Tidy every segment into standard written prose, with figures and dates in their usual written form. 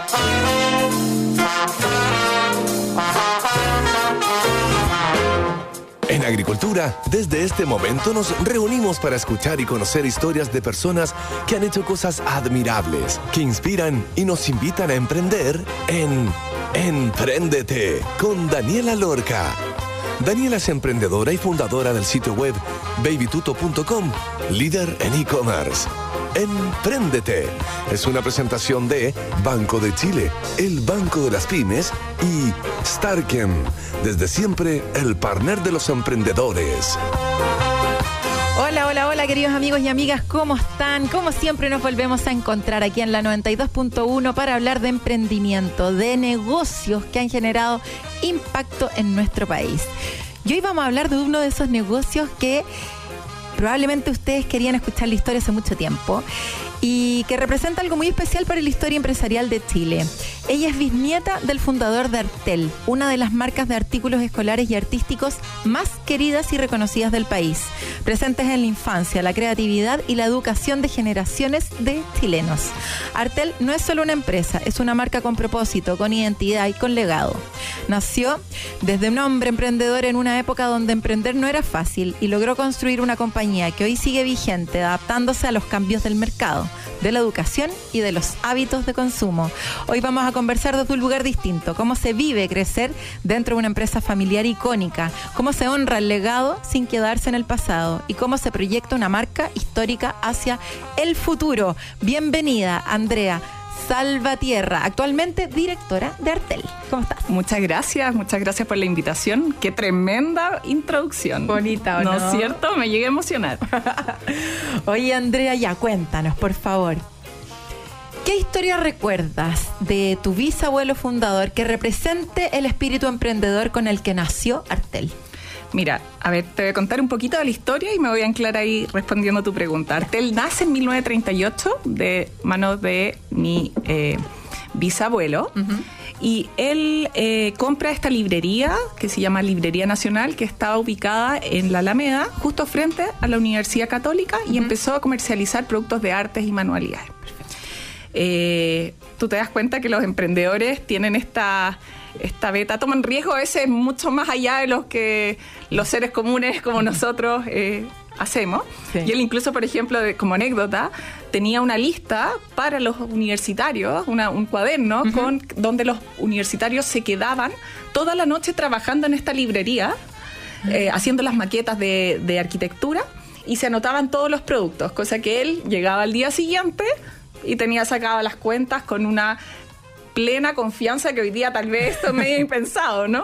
En Agricultura, desde este momento nos reunimos para escuchar y conocer historias de personas que han hecho cosas admirables, que inspiran y nos invitan a emprender en Empréndete con Daniela Lorca. Daniela es emprendedora y fundadora del sitio web babytuto.com, líder en e-commerce. Empréndete es una presentación de Banco de Chile, el Banco de las Pymes, y Starken, desde siempre el partner de los emprendedores. Hola, queridos amigos y amigas, ¿cómo están? Como siempre nos volvemos a encontrar aquí en la 92.1 para hablar de emprendimiento, de negocios que han generado impacto en nuestro país. Y hoy vamos a hablar de uno de esos negocios que probablemente ustedes querían escuchar la historia hace mucho tiempo y que representa algo muy especial para la historia empresarial de Chile. Ella es bisnieta del fundador de Artel, una de las marcas de artículos escolares y artísticos más queridas y reconocidas del país, presentes en la infancia, la creatividad y la educación de generaciones de chilenos. Artel no es solo una empresa, es una marca con propósito, con identidad y con legado. Nació desde un hombre emprendedor en una época donde emprender no era fácil y logró construir una compañía que hoy sigue vigente, adaptándose a los cambios del mercado, de la educación y de los hábitos de consumo. Hoy vamos a conversar desde un lugar distinto, cómo se vive crecer dentro de una empresa familiar icónica, cómo se honra el legado sin quedarse en el pasado y cómo se proyecta una marca histórica hacia el futuro. Bienvenida, Andrea Salvatierra, actualmente directora de Artel. ¿Cómo estás? Muchas gracias por la invitación. Qué tremenda introducción. Bonita, ¿o no? ¿No es cierto? Me llegué a emocionar. Oye, Andrea, ya cuéntanos, por favor. ¿Qué historia recuerdas de tu bisabuelo fundador que represente el espíritu emprendedor con el que nació Artel? Mira, a ver, te voy a contar un poquito de la historia y me voy a anclar ahí respondiendo a tu pregunta. Artel nace en 1938 de manos de mi bisabuelo. Uh-huh. Y él compra esta librería que se llama Librería Nacional, que estaba ubicada en la Alameda, justo frente a la Universidad Católica, y empezó a comercializar productos de artes y manualidades. Tú te das cuenta que los emprendedores tienen esta beta, toman riesgo a veces mucho más allá de los que los seres comunes como nosotros hacemos. Sí. Y él incluso, por ejemplo, como anécdota, tenía una lista para los universitarios, un cuaderno uh-huh. donde los universitarios se quedaban toda la noche trabajando en esta librería, haciendo las maquetas de arquitectura, y se anotaban todos los productos, cosa que él llegaba al día siguiente y tenía sacadas las cuentas con una plena confianza que hoy día tal vez esto es medio impensado, ¿no?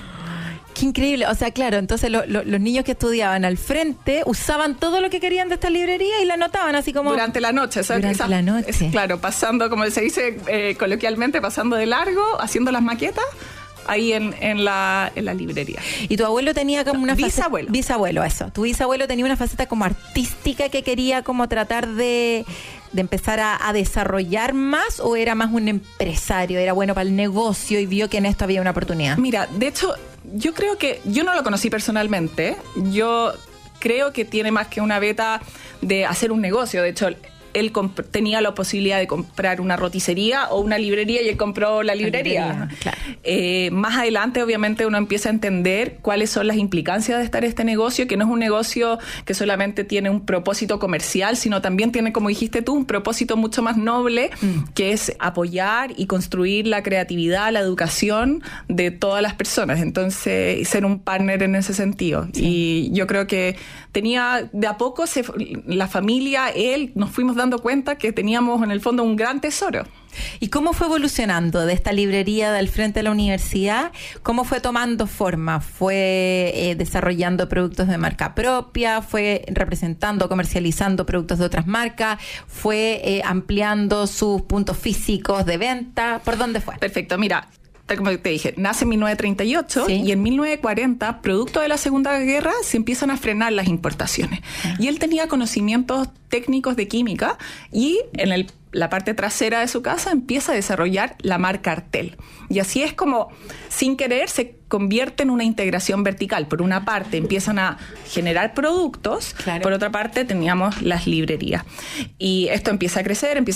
Qué increíble. O sea, claro, entonces los niños que estudiaban al frente usaban todo lo que querían de esta librería y la anotaban así como... Durante la noche. Durante la noche. Claro, pasando, como se dice coloquialmente, pasando de largo, haciendo las maquetas ahí en la librería. Y tu abuelo tenía como una bisabuelo. Bisabuelo, eso. Tu bisabuelo tenía una faceta como artística que quería como tratar de empezar a desarrollar más, ¿o era más un empresario? ¿Era bueno para el negocio y vio que en esto había una oportunidad? Mira, de hecho, yo creo que... Yo no lo conocí personalmente. Yo creo que tiene más que una beta de hacer un negocio. De hecho, él tenía la posibilidad de comprar una roticería o una librería y él compró la librería. Claro. Más adelante, obviamente, uno empieza a entender cuáles son las implicancias de estar en este negocio, que no es un negocio que solamente tiene un propósito comercial, sino también tiene, como dijiste tú, un propósito mucho más noble, que es apoyar y construir la creatividad, la educación de todas las personas. Entonces, ser un partner en ese sentido. Sí. Y yo creo que tenía, de a poco, la familia, él, nos fuimos dando cuenta que teníamos en el fondo un gran tesoro. ¿Y cómo fue evolucionando de esta librería del frente de la universidad? ¿Cómo fue tomando forma? ¿Fue desarrollando productos de marca propia? ¿Fue representando, comercializando productos de otras marcas? ¿Fue ampliando sus puntos físicos de venta? ¿Por dónde fue? Perfecto, mira, como te dije, nace en 1938, ¿sí? Y en 1940, producto de la Segunda Guerra, se empiezan a frenar las importaciones. Y él tenía conocimientos técnicos de química y en la parte trasera de su casa empieza a desarrollar la marca Artel. Y así es como, sin querer, se convierte en una integración vertical. Por una parte empiezan a generar productos, claro. Por otra parte teníamos las librerías. Y esto empieza a crecer. En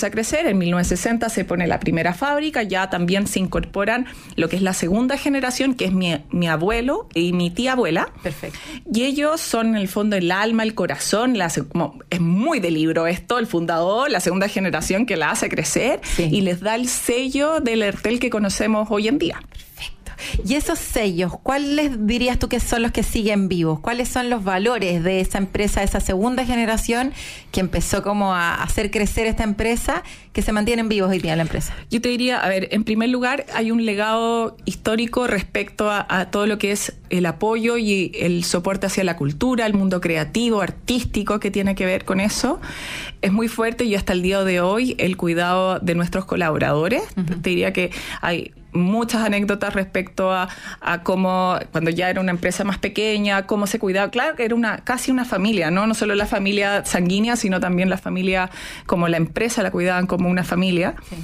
1960 se pone la primera fábrica, ya también se incorporan lo que es la segunda generación, que es mi abuelo y mi tía abuela. Perfecto. Y ellos son en el fondo el alma, el corazón, es muy de libro esto, el fundador, la segunda generación que la hace crecer, sí. Y les da el sello del Artel que conocemos hoy en día. Perfecto. Y esos sellos, ¿cuáles dirías tú que son los que siguen vivos? ¿Cuáles son los valores de esa empresa, de esa segunda generación que empezó como a hacer crecer esta empresa, que se mantienen vivos hoy día en la empresa? Yo te diría, a ver, en primer lugar hay un legado histórico respecto a todo lo que es el apoyo y el soporte hacia la cultura, el mundo creativo, artístico que tiene que ver con eso. Es muy fuerte y hasta el día de hoy el cuidado de nuestros colaboradores. Uh-huh. Te diría que hay muchas anécdotas respecto a cómo, cuando ya era una empresa más pequeña, cómo se cuidaba. Claro que era casi una familia, ¿no? No solo la familia sanguínea, sino también la familia, como la empresa la cuidaban como una familia. Sí.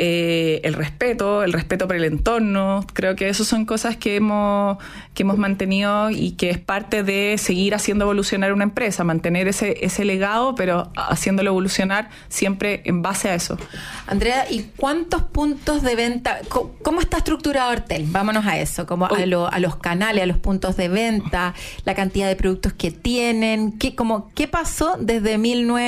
El respeto por el entorno, creo que esas son cosas que hemos mantenido y que es parte de seguir haciendo evolucionar una empresa, mantener ese legado, pero haciéndolo evolucionar siempre en base a eso. Andrea, ¿y cuántos puntos de venta? ¿Cómo está estructurado Artel? Vámonos a eso, como a los canales, a los puntos de venta, la cantidad de productos que tienen, ¿qué pasó desde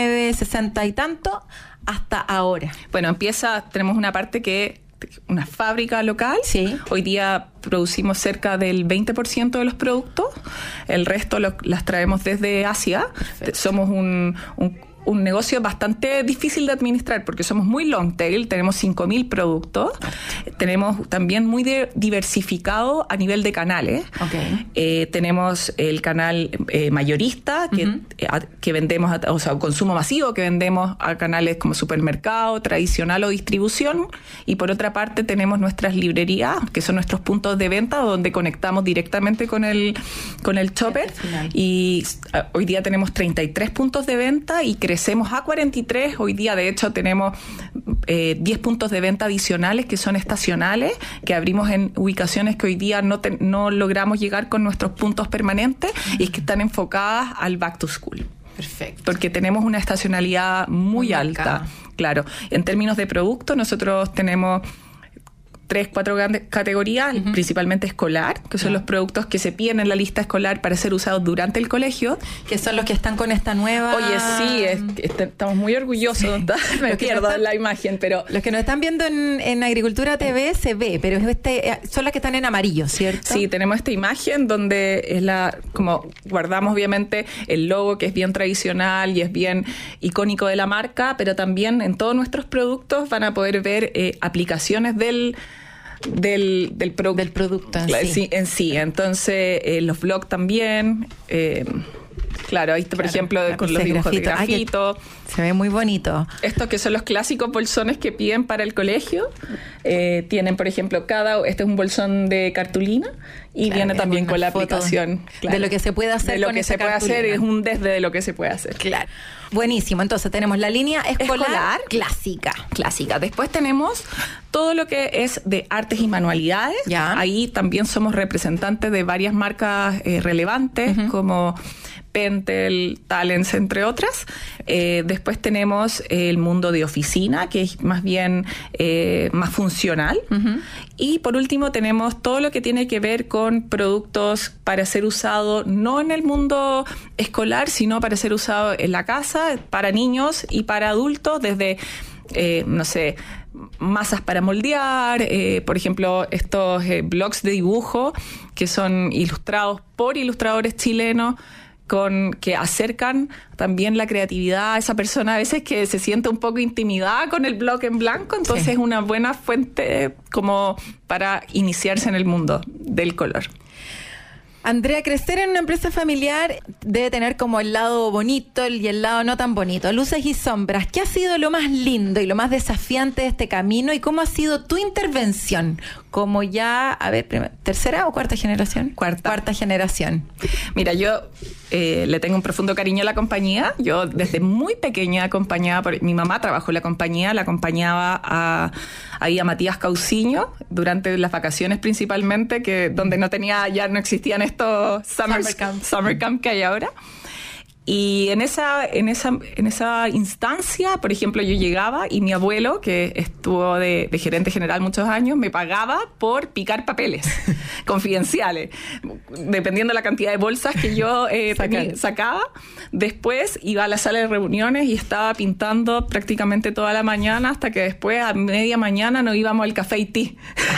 1960 y tanto hasta ahora? Bueno, tenemos una parte una fábrica local. Sí. Hoy día producimos cerca del 20% de los productos. El resto las traemos desde Asia. Perfecto. Somos un negocio bastante difícil de administrar porque somos muy long tail, tenemos 5,000 productos, tenemos también muy diversificado a nivel de canales. Okay. Tenemos el canal mayorista que vendemos, o sea, consumo masivo, que vendemos a canales como supermercado, tradicional o distribución, y por otra parte tenemos nuestras librerías, que son nuestros puntos de venta donde conectamos directamente con el shopper, y hoy día tenemos 33 puntos de venta y crecemos a 43. Hoy día, de hecho, tenemos 10 puntos de venta adicionales que son estacionales, que abrimos en ubicaciones que hoy día no logramos llegar con nuestros puntos permanentes y que están enfocadas al back to school. Perfecto. Porque tenemos una estacionalidad muy alta. Claro. En términos de producto, nosotros tenemos 3-4 grandes categorías, principalmente escolar, que son los productos que se piden en la lista escolar para ser usados durante el colegio. Que son los que están con esta nueva... Oye, sí, estamos muy orgullosos. Me pierdo la imagen, pero... Los que nos están viendo en Agricultura TV se ve, pero son las que están en amarillo, ¿cierto? Sí, tenemos esta imagen donde como guardamos obviamente el logo, que es bien tradicional y es bien icónico de la marca, pero también en todos nuestros productos van a poder ver aplicaciones del producto en sí. Entonces, los blogs también. Claro, ahí está, por ejemplo, con los dibujos de grafito. Se ve muy bonito. Estos que son los clásicos bolsones que piden para el colegio. Tienen, por ejemplo, este es un bolsón de cartulina y viene también con la aplicación. De lo que se puede hacer. De lo que se puede hacer, es un desde de lo que se puede hacer. Claro. Buenísimo. Entonces tenemos la línea escolar clásica. Después tenemos todo lo que es de artes y manualidades. Ya. Ahí también somos representantes de varias marcas relevantes como Pentel, Talents, entre otras. Después tenemos el mundo de oficina, que es más bien más funcional. Y por último tenemos todo lo que tiene que ver con productos para ser usado no en el mundo escolar, sino para ser usado en la casa, para niños y para adultos, desde, masas para moldear, por ejemplo, estos blogs de dibujo que son ilustrados por ilustradores chilenos, que acercan también la creatividad a esa persona a veces que se siente un poco intimidada con el blog en blanco, entonces es una buena fuente como para iniciarse en el mundo del color. Andrea, crecer en una empresa familiar debe tener como el lado bonito y el lado no tan bonito, luces y sombras. ¿Qué ha sido lo más lindo y lo más desafiante de este camino y cómo ha sido tu intervención? Como ya, a ver, ¿tercera o cuarta generación? Cuarta generación. Mira, yo le tengo un profundo cariño a la compañía. Yo desde muy pequeña acompañaba, mi mamá trabajó en la compañía, la acompañaba a Matías Cauciño durante las vacaciones principalmente, donde ya no existían estos summer camp que hay ahora. Y en esa instancia, por ejemplo, yo llegaba y mi abuelo, que estuvo de gerente general muchos años, me pagaba por picar papeles confidenciales, dependiendo de la cantidad de bolsas que yo sacaba. Después iba a la sala de reuniones y estaba pintando prácticamente toda la mañana, hasta que después a media mañana nos íbamos al café y té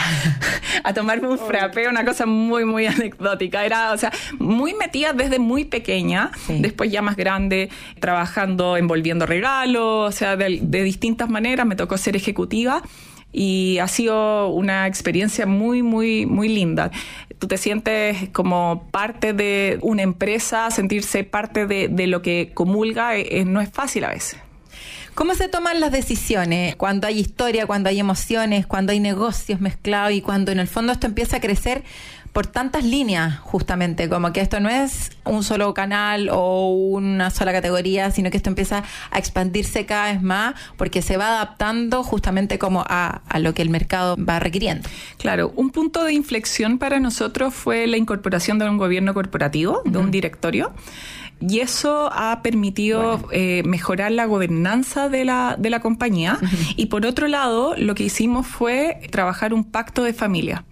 a tomarme un frappé, una cosa muy, muy anecdótica. Era, muy metida desde muy pequeña. Sí. Después ya más grande, trabajando, envolviendo regalos, de distintas maneras. Me tocó ser ejecutiva y ha sido una experiencia muy, muy, muy linda. Tú te sientes como parte de una empresa, sentirse parte de lo que comulga, no es fácil a veces. ¿Cómo se toman las decisiones cuando hay historia, cuando hay emociones, cuando hay negocios mezclados y cuando en el fondo esto empieza a crecer por tantas líneas, justamente, como que esto no es un solo canal o una sola categoría, sino que esto empieza a expandirse cada vez más porque se va adaptando justamente como a lo que el mercado va requiriendo? Claro, un punto de inflexión para nosotros fue la incorporación de un gobierno corporativo, de un directorio. Y eso ha permitido mejorar la gobernanza de la compañía. Uh-huh. Y por otro lado, lo que hicimos fue trabajar un pacto de familia.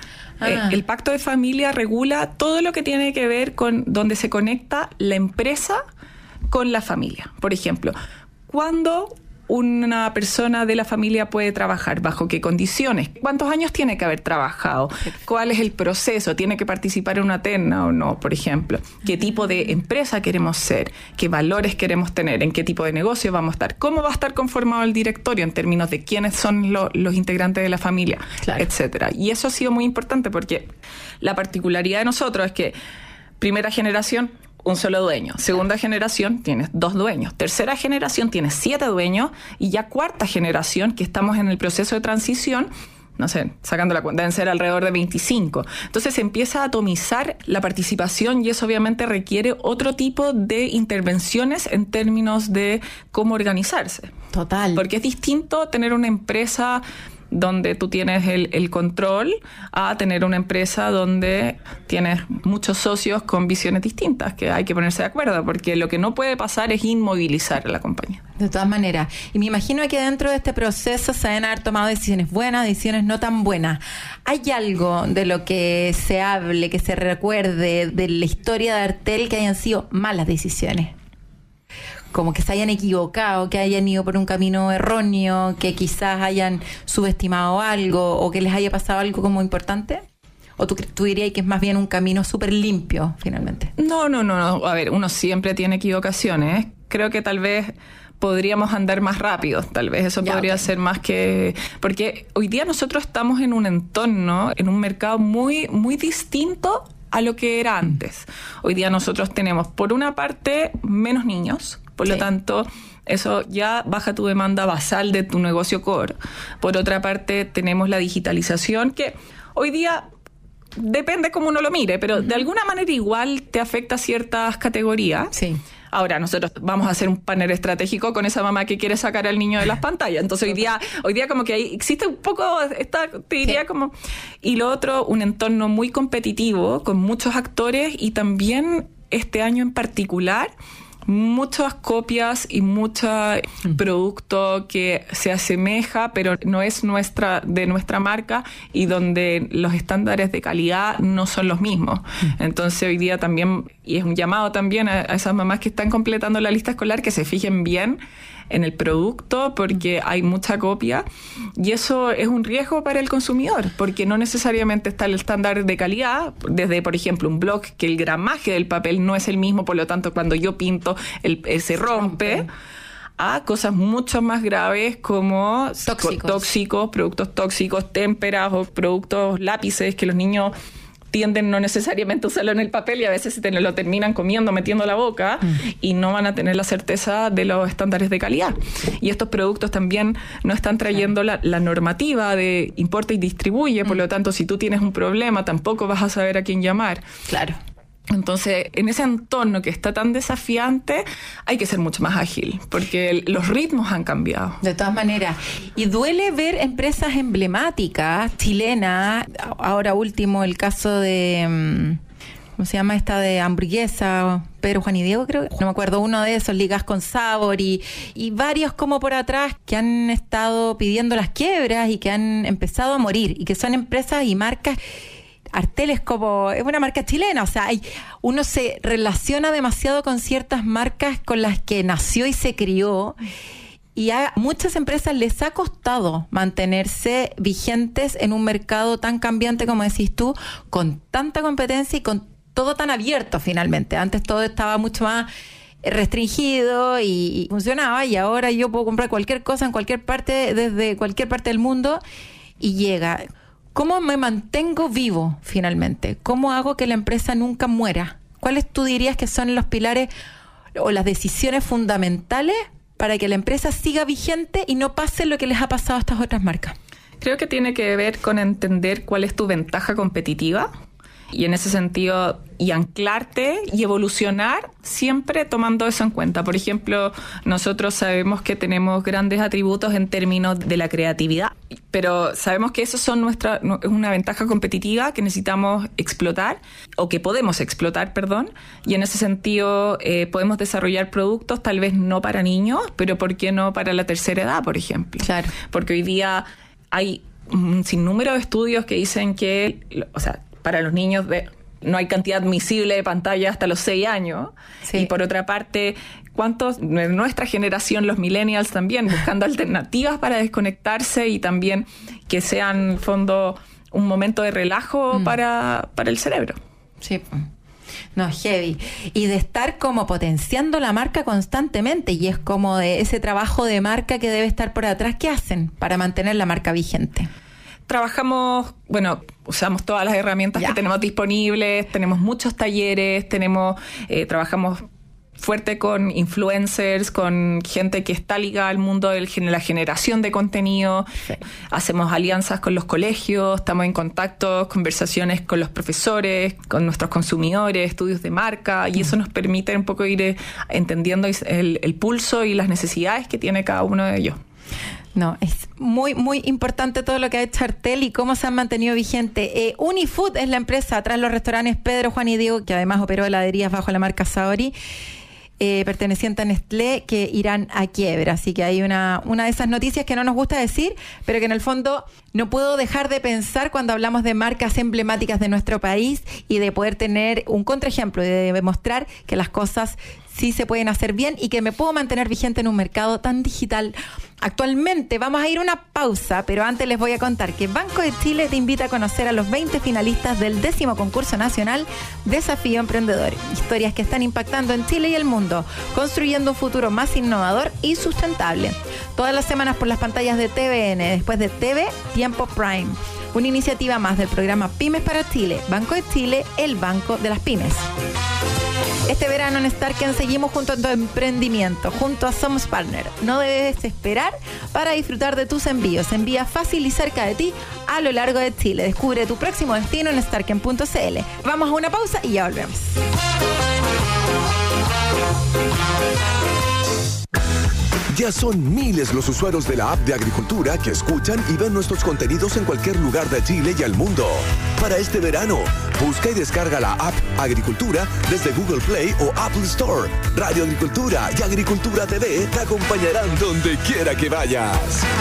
El pacto de familia regula todo lo que tiene que ver con donde se conecta la empresa con la familia. Por ejemplo, ¿cuándo una persona de la familia puede trabajar? ¿Bajo qué condiciones? ¿Cuántos años tiene que haber trabajado? ¿Cuál es el proceso? ¿Tiene que participar en una terna o no, por ejemplo? ¿Qué tipo de empresa queremos ser? ¿Qué valores queremos tener? ¿En qué tipo de negocio vamos a estar? ¿Cómo va a estar conformado el directorio en términos de quiénes son los integrantes de la familia? Claro. Etcétera. Y eso ha sido muy importante porque la particularidad de nosotros es que primera generación, un solo dueño. Segunda generación, tienes 2 dueños. Tercera generación, tienes 7 dueños. Y ya cuarta generación, que estamos en el proceso de transición, no sé, sacando la cuenta, deben ser alrededor de 25. Entonces se empieza a atomizar la participación y eso obviamente requiere otro tipo de intervenciones en términos de cómo organizarse. Total. Porque es distinto tener una empresa donde tú tienes el control a tener una empresa donde tienes muchos socios con visiones distintas, que hay que ponerse de acuerdo, porque lo que no puede pasar es inmovilizar a la compañía. De todas maneras. Y me imagino que dentro de este proceso se deben haber tomado decisiones buenas, decisiones no tan buenas. ¿Hay algo de lo que se hable, que se recuerde de la historia de Artel que hayan sido malas decisiones? Como que se hayan equivocado, que hayan ido por un camino erróneo, que quizás hayan subestimado algo o que les haya pasado algo como importante? ¿O tú dirías que es más bien un camino súper limpio, finalmente? No. A ver, uno siempre tiene equivocaciones. Creo que tal vez podríamos andar más rápido. Tal vez eso podría ser más que... Porque hoy día nosotros estamos en un entorno, en un mercado muy, muy distinto a lo que era antes. Hoy día nosotros tenemos, por una parte, menos niños. Por lo tanto, eso ya baja tu demanda basal de tu negocio core. Por otra parte, tenemos la digitalización que hoy día depende cómo uno lo mire, pero de alguna manera igual te afecta a ciertas categorías. Sí. Ahora, nosotros vamos a hacer un panel estratégico con esa mamá que quiere sacar al niño de las pantallas. Entonces, hoy día como que ahí existe un poco, te diría como... Y lo otro, un entorno muy competitivo, con muchos actores y también este año en particular... muchas copias y mucho producto que se asemeja, pero no es de nuestra marca y donde los estándares de calidad no son los mismos. Entonces hoy día también, y es un llamado también a esas mamás que están completando la lista escolar, que se fijen bien en el producto porque hay mucha copia y eso es un riesgo para el consumidor porque no necesariamente está el estándar de calidad desde, por ejemplo, un blog que el gramaje del papel no es el mismo, por lo tanto cuando yo pinto se rompe a cosas mucho más graves como tóxicos, productos tóxicos, témperas o productos lápices que los niños tienden no necesariamente a usarlo en el papel y a veces lo terminan comiendo, metiendo a la boca y no van a tener la certeza de los estándares de calidad. Y estos productos también no están trayendo la normativa de importa y distribuye, por lo tanto, si tú tienes un problema, tampoco vas a saber a quién llamar. Claro. Entonces, en ese entorno que está tan desafiante, hay que ser mucho más ágil, porque los ritmos han cambiado. De todas maneras. Y duele ver empresas emblemáticas, chilenas, ahora último el caso de... ¿Cómo se llama esta de hamburguesa? Pedro, Juan y Diego, creo. No me acuerdo, uno de esos, ligas con sabor y varios como por atrás que han estado pidiendo las quiebras y que han empezado a morir y que son empresas y marcas. Artel como es una marca chilena, o sea, uno se relaciona demasiado con ciertas marcas con las que nació y se crió. Y a muchas empresas les ha costado mantenerse vigentes en un mercado tan cambiante como decís tú, con tanta competencia y con todo tan abierto finalmente. Antes todo estaba mucho más restringido y funcionaba, y ahora yo puedo comprar cualquier cosa en cualquier parte, desde cualquier parte del mundo, y llega. ¿Cómo me mantengo vivo finalmente? ¿Cómo hago que la empresa nunca muera? ¿Cuáles tú dirías que son los pilares o las decisiones fundamentales para que la empresa siga vigente y no pase lo que les ha pasado a estas otras marcas? Creo que tiene que ver con entender cuál es tu ventaja competitiva y en ese sentido y anclarte y evolucionar siempre tomando eso en cuenta. Por ejemplo, nosotros sabemos que tenemos grandes atributos en términos de la creatividad, pero sabemos que eso son es una ventaja competitiva que necesitamos explotar, o que podemos explotar, y en ese sentido podemos desarrollar productos tal vez no para niños, pero ¿por qué no para la tercera edad, por ejemplo? Claro. Porque hoy día hay un sinnúmero de estudios que dicen que, o sea, para los niños no hay cantidad admisible de pantalla hasta los 6 años. Sí. Y por otra parte, ¿cuántos de nuestra generación, los millennials también, buscando alternativas para desconectarse y también que sean, en fondo, un momento de relajo para el cerebro? Sí. No, heavy. Y de estar como potenciando la marca constantemente, y es como de ese trabajo de marca que debe estar por atrás. ¿Qué hacen para mantener la marca vigente? Trabajamos, usamos todas las herramientas que tenemos disponibles, tenemos muchos talleres, trabajamos fuerte con influencers, con gente que está ligada al mundo de la generación de contenido. Sí. Hacemos alianzas con los colegios, estamos en contacto, conversaciones con los profesores, con nuestros consumidores, estudios de marca, y eso nos permite un poco ir entendiendo el pulso y las necesidades que tiene cada uno de ellos. No, es muy, muy importante todo lo que ha hecho Artel y cómo se han mantenido vigente. Unifood es la empresa tras los restaurantes Pedro, Juan y Diego, que además operó heladerías bajo la marca Saori, perteneciente a Nestlé, que irán a quiebra. Así que hay una de esas noticias que no nos gusta decir, pero que en el fondo no puedo dejar de pensar cuando hablamos de marcas emblemáticas de nuestro país y de poder tener un contraejemplo y de demostrar que las cosas sí se pueden hacer bien y que me puedo mantener vigente en un mercado tan digital. Actualmente vamos a ir a una pausa, pero antes les voy a contar que Banco de Chile te invita a conocer a los 20 finalistas del 10º concurso nacional Desafío Emprendedor. Historias que están impactando en Chile y el mundo, construyendo un futuro más innovador y sustentable. Todas las semanas por las pantallas de TVN, después de TV, Tiempo Prime. Una iniciativa más del programa Pymes para Chile. Banco de Chile, el banco de las pymes. Este verano en Starken seguimos junto a tu emprendimiento, junto a Somos Partner. No debes esperar para disfrutar de tus envíos. Envía fácil y cerca de ti a lo largo de Chile. Descubre tu próximo destino en starken.cl. Vamos a una pausa y ya volvemos. Ya son miles los usuarios de la app de Agricultura que escuchan y ven nuestros contenidos en cualquier lugar de Chile y al mundo. Para este verano, busca y descarga la app Agricultura desde Google Play o Apple Store. Radio Agricultura y Agricultura TV te acompañarán donde quiera que vayas.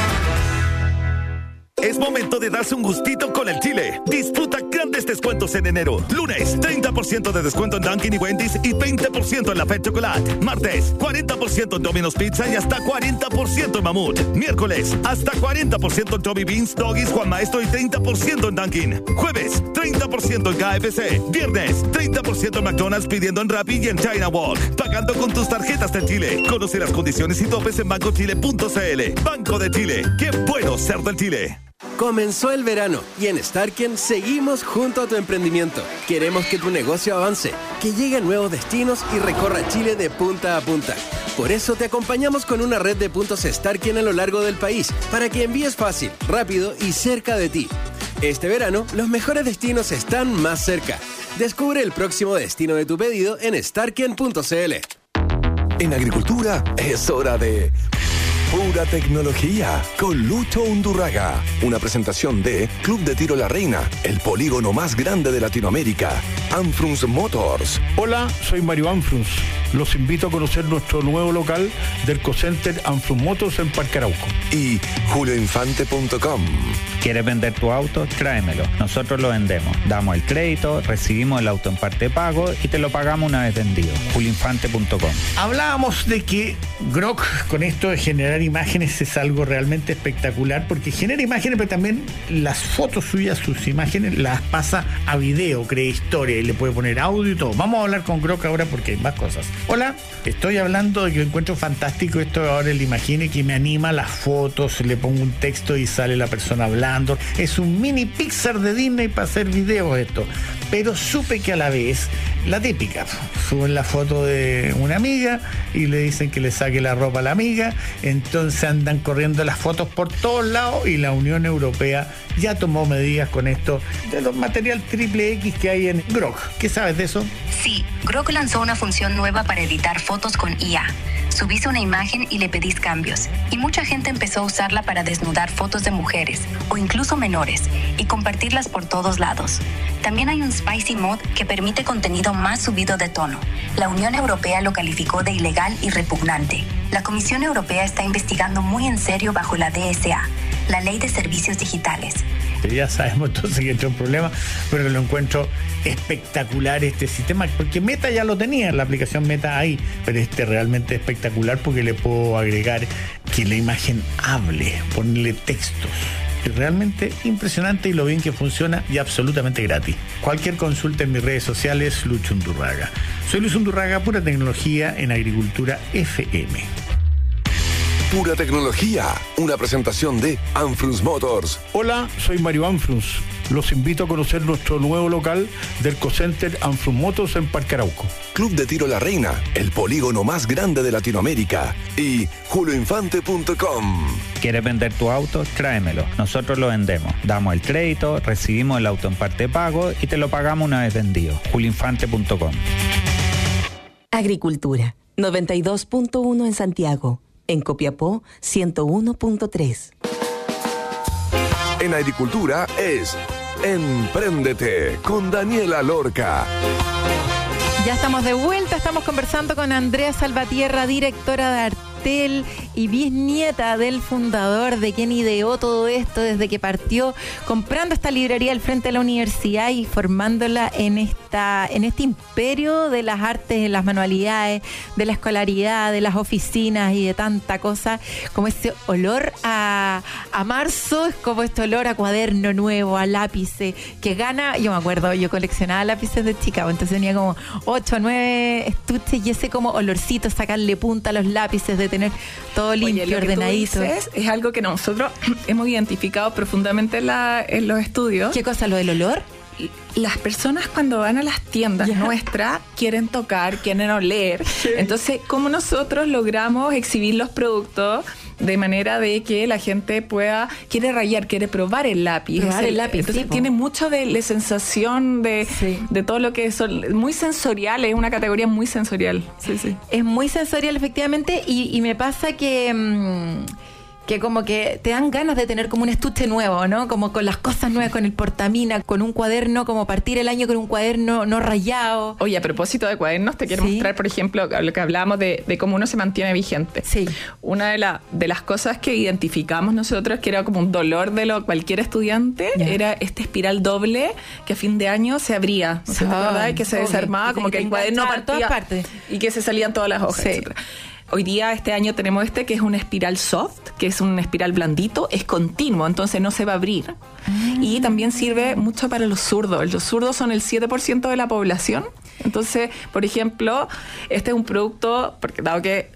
Es momento de darse un gustito con el Chile. Disfruta grandes descuentos en enero. Lunes, 30% de descuento en Dunkin' y Wendy's y 20% en la Fed Chocolate. Martes, 40% en Domino's Pizza y hasta 40% en Mamut. Miércoles, hasta 40% en Tommy Beans, Doggies, Juan Maestro y 30% en Dunkin'. Jueves, 30% en KFC. Viernes, 30% en McDonald's pidiendo en Rappi y en China Walk. Pagando con tus tarjetas de Chile. Conoce las condiciones y topes en bancochile.cl. Banco de Chile. ¡Qué bueno ser del Chile! Comenzó el verano y en Starken seguimos junto a tu emprendimiento. Queremos que tu negocio avance, que llegue a nuevos destinos y recorra Chile de punta a punta. Por eso te acompañamos con una red de puntos Starken a lo largo del país, para que envíes fácil, rápido y cerca de ti. Este verano, los mejores destinos están más cerca. Descubre el próximo destino de tu pedido en starken.cl. En agricultura es hora de Pura Tecnología con Lucho Undurraga. Una presentación de Club de Tiro La Reina, el polígono más grande de Latinoamérica. Anfrunz Motors. Hola, soy Mario Anfrunz. Los invito a conocer nuestro nuevo local del Ecocenter Anfrunz Motors en Parque Arauco. Y julioinfante.com. ¿Quieres vender tu auto? Tráemelo. Nosotros lo vendemos. Damos el crédito, recibimos el auto en parte de pago y te lo pagamos una vez vendido. julioinfante.com. Hablábamos de que Grok, con esto de generar imágenes, es algo realmente espectacular, porque genera imágenes, pero también las fotos suyas, sus imágenes, las pasa a video, crea historia y le puede poner audio y todo. Vamos a hablar con Grok ahora porque hay más cosas. Hola, estoy hablando de que encuentro fantástico esto ahora, el Imagine, que me anima las fotos, le pongo un texto y sale la persona hablando. Es un mini Pixar de Disney para hacer videos esto. Pero supe que a la vez, la típica, suben la foto de una amiga y le dicen que le saque la ropa a la amiga, entonces andan corriendo las fotos por todos lados y la Unión Europea ya tomó medidas con esto de los material triple X que hay en Grok. ¿Qué sabes de eso? Sí, Grok lanzó una función nueva para editar fotos con IA. Subís una imagen y le pedís cambios. Y mucha gente empezó a usarla para desnudar fotos de mujeres o incluso menores y compartirlas por todos lados. También hay un Spicy Mod que permite contenido más subido de tono. La Unión Europea lo calificó de ilegal y repugnante. La Comisión Europea está investigando muy en serio bajo la DSA, la Ley de Servicios Digitales. Ya sabemos entonces que es un problema, pero lo encuentro espectacular este sistema, porque Meta ya lo tenía, la aplicación Meta ahí, pero este realmente espectacular porque le puedo agregar que la imagen hable, ponerle textos. Es realmente impresionante y lo bien que funciona y absolutamente gratis. Cualquier consulta en mis redes sociales, Lucho Undurraga. Soy Lucho Undurraga, Pura Tecnología en Agricultura FM. Pura Tecnología, una presentación de Anfrunz Motors. Hola, soy Mario Anfrunz. Los invito a conocer nuestro nuevo local del Ecocenter Anfrunz Motors en Parque Arauco. Club de Tiro La Reina, el polígono más grande de Latinoamérica. Y julioinfante.com. ¿Quieres vender tu auto? Tráemelo. Nosotros lo vendemos. Damos el crédito, recibimos el auto en parte de pago y te lo pagamos una vez vendido. julioinfante.com. Agricultura, 92.1 en Santiago. En Copiapó, 101.3. En agricultura es Empréndete con Daniela Lorca. Ya estamos de vuelta, estamos conversando con Andrea Salvatierra, directora de Artel y bisnieta del fundador, de quien ideó todo esto desde que partió comprando esta librería al frente de la universidad y formándola en este imperio de las artes, de las manualidades, de la escolaridad, de las oficinas y de tanta cosa, como ese olor a marzo, es como este olor a cuaderno nuevo, a lápices, que gana. Yo me acuerdo, yo coleccionaba lápices de chica, entonces tenía como 8 o 9 estuches y ese como olorcito, sacarle punta a los lápices, de tener todo limpio, oye, ordenadito. Es algo que nosotros hemos identificado profundamente en los estudios. ¿Qué cosa? ¿Lo del olor? Las personas cuando van a las tiendas nuestras quieren tocar, quieren oler. Entonces, ¿cómo nosotros logramos exhibir los productos de manera de que la gente quiere rayar, quiere probar el lápiz? Entonces sí, tiene mucho de la sensación de todo lo que es muy sensorial, es una categoría muy sensorial. Sí. Es muy sensorial, efectivamente, y me pasa que como que te dan ganas de tener como un estuche nuevo, ¿no? Como con las cosas nuevas, con el portamina, con un cuaderno, como partir el año con un cuaderno no rayado. Oye, a propósito de cuadernos, te quiero mostrar, por ejemplo, lo que hablábamos de cómo uno se mantiene vigente. Sí. Una de las cosas que identificamos nosotros, que era como un dolor de cualquier estudiante, era este espiral doble que a fin de año se abría. ¿No te acordás? Que se desarmaba, como que el cuaderno partía todas partes y que se salían todas las hojas, etc. Hoy día, este año, tenemos que es una espiral soft, que es un espiral blandito, es continuo, entonces no se va a abrir. Y también sirve mucho para los zurdos. Los zurdos son el 7% de la población. Entonces, por ejemplo, este es un producto, porque dado que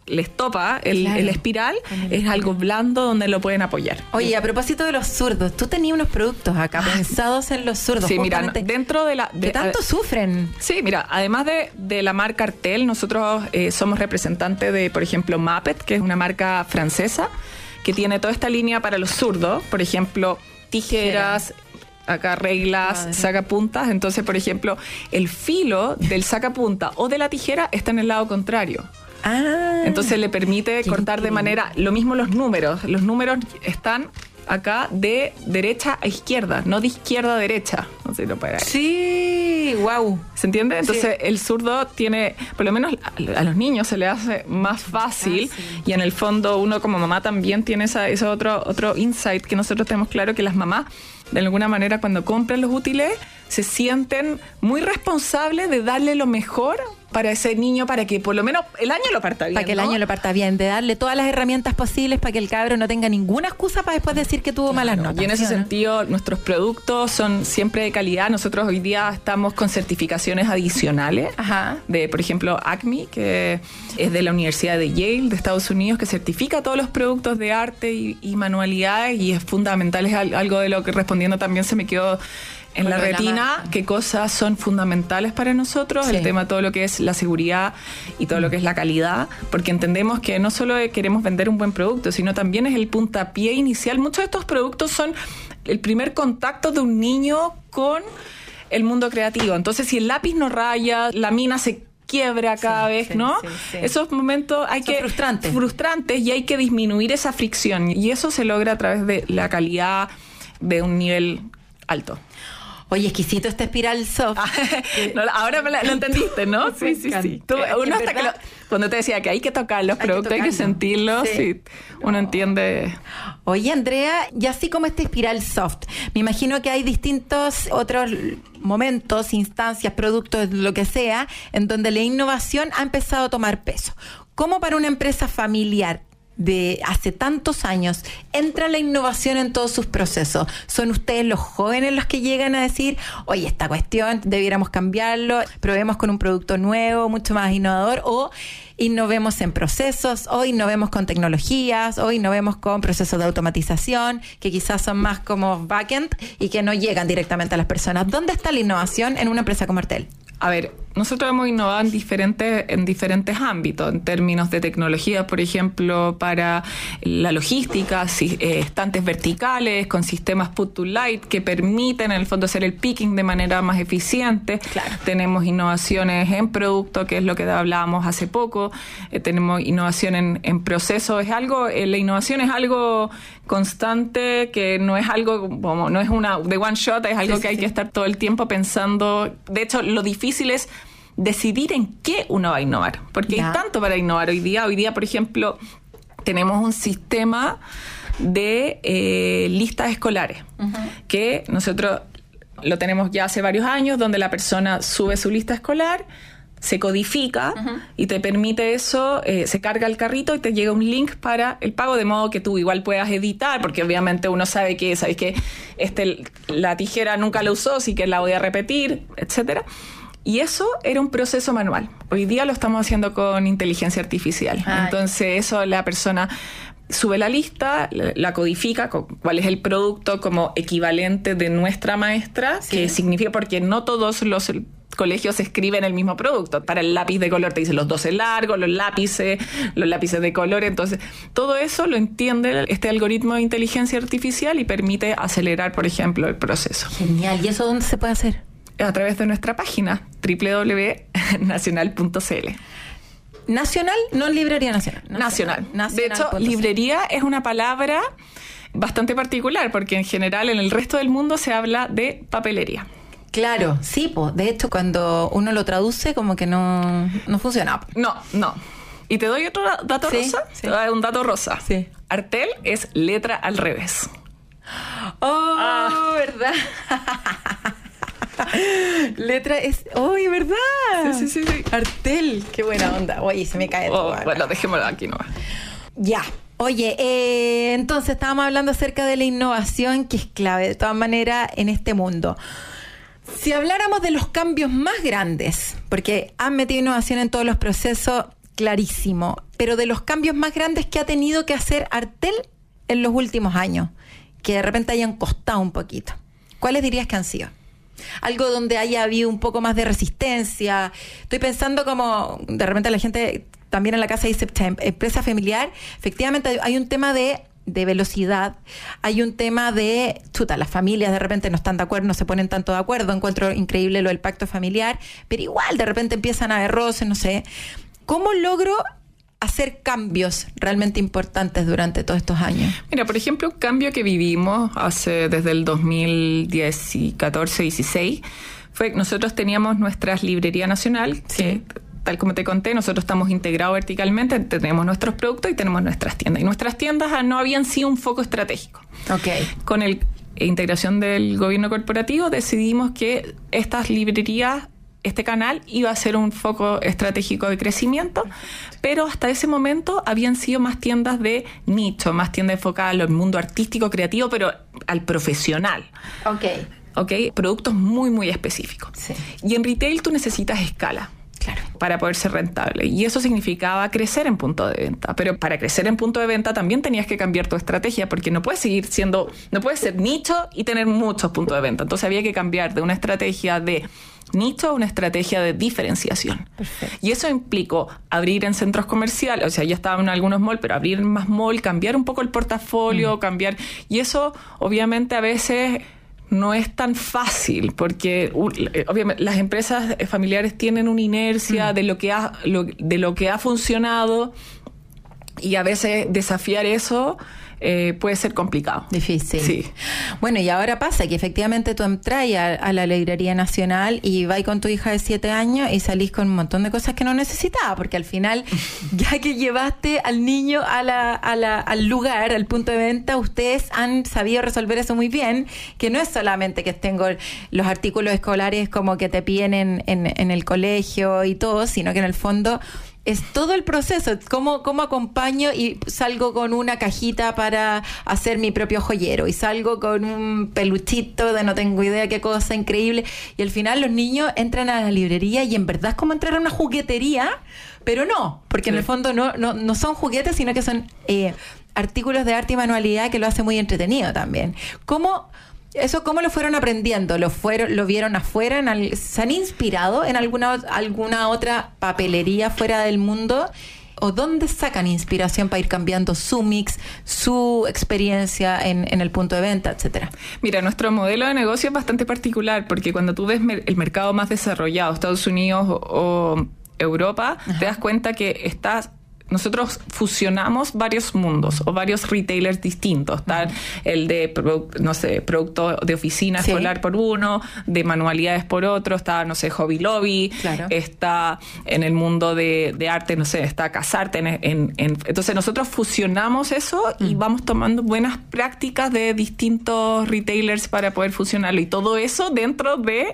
les topa el espiral, es algo blando donde lo pueden apoyar. Oye, a propósito de los zurdos, tú tenías unos productos acá pensados en los zurdos. Sí, mira, dentro de la... ¿Qué tanto sufren? Sí, mira, además de la marca Artel, nosotros somos representantes de, por ejemplo, Mappet, que es una marca francesa, que tiene toda esta línea para los zurdos, por ejemplo, tijeras... Acá reglas, sacapuntas. Entonces, por ejemplo, el filo del sacapunta o de la tijera está en el lado contrario. Entonces le permite cortar de manera... Lo mismo los números. Los números están acá de derecha a izquierda, no de izquierda a derecha. No sé si lo puede ver. Sí, wow. ¿Se entiende? Entonces el zurdo tiene, por lo menos a los niños se le hace más fácil, y en el fondo uno como mamá también tiene ese otro insight que nosotros tenemos claro, que las mamás de alguna manera cuando compran los útiles se sienten muy responsables de darle lo mejor para ese niño, para que por lo menos el año lo parta bien. Para que el año lo parta bien, de darle todas las herramientas posibles para que el cabro no tenga ninguna excusa para después decir que tuvo malas notas. Y en ese sentido, nuestros productos son siempre de calidad. Nosotros hoy día estamos con certificaciones adicionales de, por ejemplo, ACME, que es de la Universidad de Yale, de Estados Unidos, que certifica todos los productos de arte y manualidades, y es fundamental, es algo de lo que respondiendo también se me quedó en la retina, qué cosas son fundamentales para nosotros, el tema todo lo que es la seguridad y todo lo que es la calidad, porque entendemos que no solo queremos vender un buen producto, sino también es el puntapié inicial. Muchos de estos productos son el primer contacto de un niño con el mundo creativo. Entonces, si el lápiz no raya, la mina se quiebra cada vez, ¿no? Esos momentos frustrantes, y hay que disminuir esa fricción, y eso se logra a través de la calidad de un nivel alto. Oye, exquisito este espiral soft. Ahora lo entendiste, ¿no? Sí. Uno hasta que cuando te decía que hay que tocar los productos, hay que sentirlos, uno entiende. Oye, Andrea, y así como este espiral soft, me imagino que hay distintos otros momentos, instancias, productos, lo que sea, en donde la innovación ha empezado a tomar peso. ¿Cómo para una empresa familiar de hace tantos años entra la innovación en todos sus procesos? ¿Son ustedes los jóvenes los que llegan a decir, oye, esta cuestión debiéramos cambiarlo, probemos con un producto nuevo, mucho más innovador, o innovemos en procesos, o innovemos con tecnologías, o innovemos con procesos de automatización que quizás son más como backend y que no llegan directamente a las personas? ¿Dónde está la innovación en una empresa como Artel? A ver, nosotros hemos innovado en diferentes ámbitos, en términos de tecnología, por ejemplo, para la logística, estantes verticales con sistemas put to light que permiten en el fondo hacer el picking de manera más eficiente. Claro. Tenemos innovaciones en producto, que es lo que hablábamos hace poco. Tenemos innovación en procesos. La innovación es algo constante, que no es algo, no es una de one shot, es algo que hay que estar todo el tiempo pensando. De hecho, lo difícil es decidir en qué uno va a innovar, porque hay tanto para innovar hoy día. Hoy día, por ejemplo, tenemos un sistema de listas escolares, que nosotros lo tenemos ya hace varios años, donde la persona sube su lista escolar, se codifica y te permite eso, se carga el carrito y te llega un link para el pago, de modo que tú igual puedas editar, porque obviamente uno sabe que, ¿sabes qué? La tijera nunca la usó, así que la voy a repetir, etcétera. Y eso era un proceso manual. Hoy día lo estamos haciendo con inteligencia artificial. Entonces eso, la persona sube la lista, la codifica, cuál es el producto como equivalente de nuestra maestra, que significa, porque no todos los colegios escriben el mismo producto. Para el lápiz de color te dicen los 12 largos, los lápices de color. Entonces, todo eso lo entiende este algoritmo de inteligencia artificial y permite acelerar, por ejemplo, el proceso. Genial. ¿Y eso dónde se puede hacer? A través de nuestra página, www.nacional.cl. ¿Nacional? No librería nacional. Nacional. De hecho, librería es una palabra bastante particular, porque en general en el resto del mundo se habla de papelería. Claro, sí, de hecho cuando uno lo traduce como que no funciona. No. ¿Y te doy otro dato rosa? Sí. Te doy un dato rosa. Sí. Artel es letra al revés. ¿Verdad? Letra es... ¿verdad? Sí. Artel, qué buena onda. Oye, se me cae todo. Bueno, dejémoslo aquí nomás. Ya. Oye, entonces estábamos hablando acerca de la innovación, que es clave de todas maneras en este mundo. Si habláramos de los cambios más grandes, porque han metido innovación en todos los procesos, clarísimo. pero de los cambios más grandes que ha tenido que hacer Artel en los últimos años, que de repente hayan costado un poquito. ¿Cuáles dirías que han sido? Algo donde haya habido un poco más de resistencia. Estoy pensando como de repente la gente también en la casa dice empresa familiar. Efectivamente hay un tema de velocidad, hay un tema de las familias de repente no están de acuerdo, no se ponen tanto de acuerdo. Encuentro increíble lo del pacto familiar, pero igual de repente empiezan a haber roces, no sé. ¿Cómo logro hacer cambios realmente importantes durante todos estos años? Mira, por ejemplo, un cambio que vivimos desde el 2014-16 fue que nosotros teníamos nuestra librería nacional, que tal como te conté, nosotros estamos integrados verticalmente, tenemos nuestros productos y tenemos nuestras tiendas. Y nuestras tiendas no habían sido un foco estratégico. Okay. Con la integración del gobierno corporativo decidimos que estas librerías, este canal iba a ser un foco estratégico de crecimiento, pero hasta ese momento habían sido más tiendas de nicho, más tiendas enfocadas al mundo artístico, creativo, pero al profesional. Ok, productos muy, muy específicos. Sí. Y en retail tú necesitas escala. Claro. Para poder ser rentable. Y eso significaba crecer en punto de venta. Pero para crecer en punto de venta también tenías que cambiar tu estrategia, porque no puedes ser nicho y tener muchos puntos de venta. Entonces había que cambiar de una estrategia de nicho a una estrategia de diferenciación. Perfecto. Y eso implicó abrir en centros comerciales, o sea, ya estaban en algunos malls, pero abrir más mall, cambiar un poco el portafolio, cambiar. Y eso, obviamente, a veces no es tan fácil, porque obviamente las empresas familiares tienen una inercia de lo que ha funcionado, y a veces desafiar eso puede ser complicado. Difícil. Sí. Bueno, y ahora pasa que efectivamente tú entras a la librería nacional y vas con tu hija de 7 años y salís con un montón de cosas que no necesitaba, porque al final, ya que llevaste al niño al lugar, al punto de venta, ustedes han sabido resolver eso muy bien, que no es solamente que tengo los artículos escolares como que te piden en el colegio y todo, sino que en el fondo es todo el proceso, cómo acompaño y salgo con una cajita para hacer mi propio joyero y salgo con un peluchito de no tengo idea qué cosa increíble, y al final los niños entran a la librería y en verdad es como entrar a una juguetería, pero no, porque en el fondo no son juguetes, sino que son artículos de arte y manualidad, que lo hace muy entretenido también. ¿Cómo lo fueron aprendiendo? ¿Lo vieron afuera? ¿Se han inspirado en alguna otra papelería fuera del mundo? ¿O dónde sacan inspiración para ir cambiando su mix, su experiencia en el punto de venta, etcétera? Mira, nuestro modelo de negocio es bastante particular, porque cuando tú ves el mercado más desarrollado, Estados Unidos o Europa, te das cuenta que nosotros fusionamos varios mundos o varios retailers distintos. Está el de, producto de oficina escolar por uno, de manualidades por otro, está, Hobby Lobby, está en el mundo de arte, está Casarte. Entonces nosotros fusionamos eso y vamos tomando buenas prácticas de distintos retailers para poder fusionarlo. Y todo eso dentro de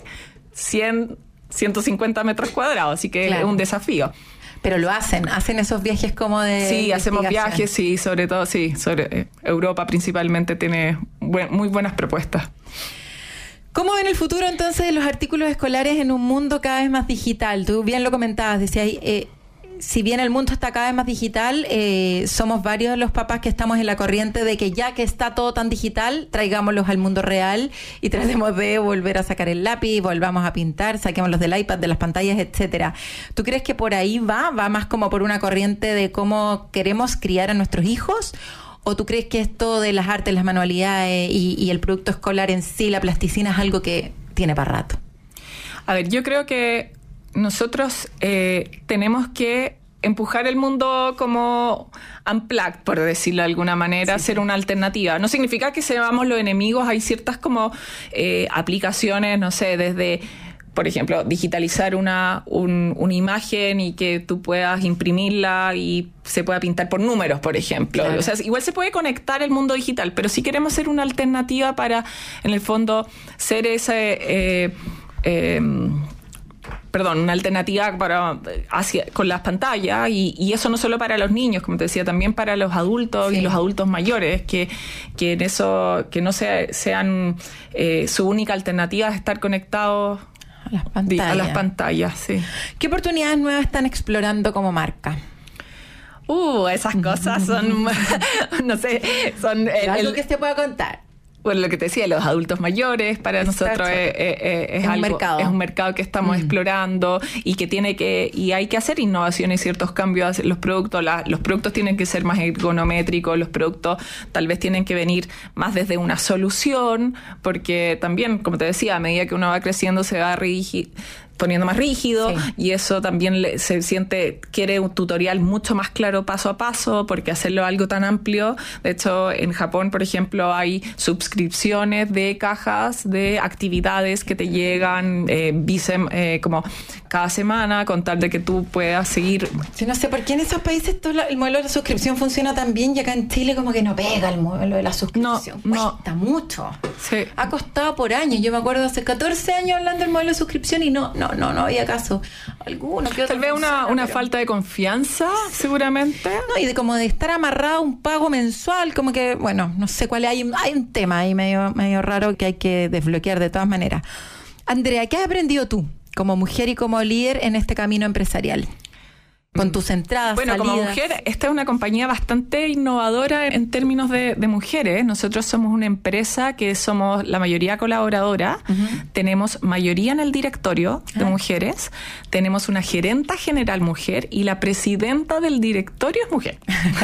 150 metros cuadrados, así que es un desafío. Pero lo hacen esos viajes como de... Sí, hacemos viajes, sí, sobre todo, sobre Europa principalmente tiene muy buenas propuestas. ¿Cómo ven el futuro entonces de los artículos escolares en un mundo cada vez más digital? Tú bien lo comentabas, decías, si bien el mundo está cada vez más digital, somos varios los papás que estamos en la corriente de que ya que está todo tan digital, traigámoslos al mundo real y tratemos de volver a sacar el lápiz, volvamos a pintar, saquémoslos del iPad, de las pantallas, etcétera. ¿Tú crees que por ahí va más como por una corriente de cómo queremos criar a nuestros hijos? ¿O tú crees que esto de las artes, las manualidades y el producto escolar en sí, la plasticina, es algo que tiene para rato? A ver, yo creo que nosotros tenemos que empujar el mundo como unplugged, por decirlo de alguna manera, ser una alternativa. No significa que seamos los enemigos, hay ciertas como aplicaciones, desde, por ejemplo, digitalizar una imagen y que tú puedas imprimirla y se pueda pintar por números, por ejemplo. Claro. O sea, igual se puede conectar el mundo digital, pero sí queremos ser una alternativa para, en el fondo, ser una alternativa con las pantallas, y eso no solo para los niños, como te decía, también para los adultos y los adultos mayores, que en eso, que no sean su única alternativa es estar conectados a las pantallas. Sí. ¿Qué oportunidades nuevas están explorando como marca? Esas cosas son, no sé, son... algo que se pueda contar. Bueno, lo que te decía, los adultos mayores, para nosotros es un mercado que estamos explorando y que hay que hacer innovaciones y ciertos cambios. Los productos tienen que ser más ergonométricos, los productos tal vez tienen que venir más desde una solución, porque también, como te decía, a medida que uno va creciendo se va poniendo más rígido, y eso también quiere un tutorial mucho más claro paso a paso, porque hacerlo algo tan amplio, de hecho en Japón, por ejemplo, hay suscripciones de cajas de actividades que te llegan como cada semana, con tal de que tú puedas seguir. Sí, no sé por qué en esos países el modelo de suscripción funciona tan bien y acá en Chile como que no pega el modelo de la suscripción. Cuesta mucho. Sí. Ha costado por años. Yo me acuerdo hace 14 años hablando del modelo de suscripción y no había caso. Alguno que otro. Tal vez una falta de confianza, seguramente. No, y de estar amarrado a un pago mensual, como que, bueno, no sé cuál es. Hay un tema ahí medio raro que hay que desbloquear de todas maneras. Andrea, ¿qué has aprendido tú como mujer y como líder en este camino empresarial? Con tus entradas, salidas. Como mujer, esta es una compañía bastante innovadora en términos de mujeres. Nosotros somos una empresa que somos la mayoría colaboradora. Tenemos mayoría en el directorio de mujeres. Tenemos una gerenta general mujer y la presidenta del directorio es mujer.